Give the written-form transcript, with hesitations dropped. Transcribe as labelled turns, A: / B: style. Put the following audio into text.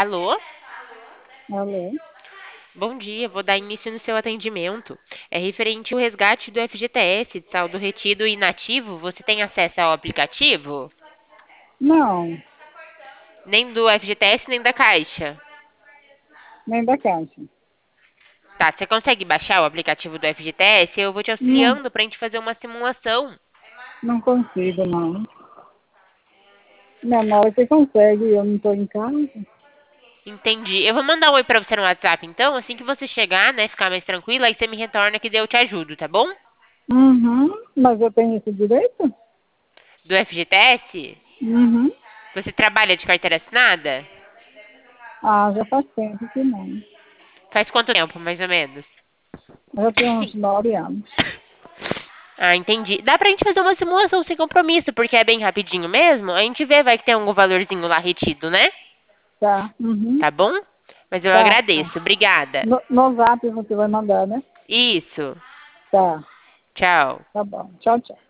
A: Alô?
B: Alô?
A: Bom dia, vou dar início no seu atendimento. É referente ao resgate do FGTS, de saldo retido e inativo. Você tem acesso ao aplicativo?
B: Não,
A: Nem do FGTS, nem da Caixa.
B: nem da Caixa.
A: Tá, você consegue baixar o aplicativo do FGTS? Eu vou te
B: Não,
A: auxiliando pra gente fazer uma simulação.
B: não consigo, não. Minha nora que consegue, eu não estou em casa.
A: Entendi. Eu vou mandar um oi pra você no WhatsApp, então. Assim que você chegar, né, ficar mais tranquila, aí você me retorna que daí eu te ajudo, tá bom?
B: Uhum, mas eu tenho esse direito?
A: Do FGTS?
B: Uhum.
A: Você trabalha de carteira assinada?
B: Ah, já faz tempo que não.
A: Faz quanto tempo, mais ou menos?
B: Já tem uns 9 anos.
A: Ah, entendi. Dá pra gente fazer uma simulação sem compromisso, porque é bem rapidinho mesmo. A gente vê, vai que tem algum valorzinho lá retido, né?
B: Tá, uhum.
A: Tá bom? Mas eu
B: Tá, tá.
A: agradeço. Obrigada.
B: No Zap você vai mandar, né?
A: Isso.
B: Tá,
A: Tchau.
B: tá bom. Tchau, tchau.